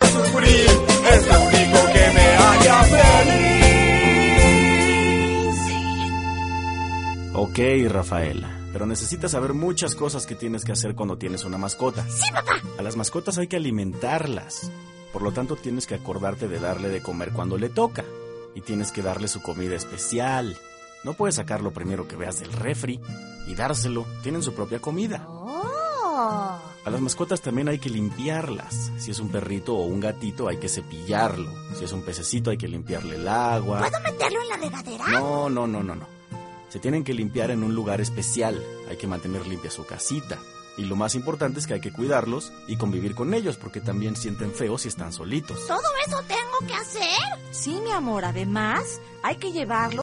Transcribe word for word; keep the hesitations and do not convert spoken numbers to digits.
sufrir, es lo único que me haría feliz. Ok, Rafaela, pero necesitas saber muchas cosas que tienes que hacer cuando tienes una mascota. Sí, papá. A las mascotas hay que alimentarlas. Por lo tanto, tienes que acordarte de darle de comer cuando le toca. Y tienes que darle su comida especial. No puedes sacar lo primero que veas del refri y dárselo. Tienen su propia comida. Oh. A las mascotas también hay que limpiarlas. Si es un perrito o un gatito, hay que cepillarlo. Si es un pececito, hay que limpiarle el agua. ¿Puedo meterlo en la regadera? No, no, no, no, no. Se tienen que limpiar en un lugar especial. Hay que mantener limpia su casita. Y lo más importante es que hay que cuidarlos y convivir con ellos, porque también sienten feo si están solitos. ¿Todo eso tengo que hacer? Sí, mi amor, además hay que llevarlo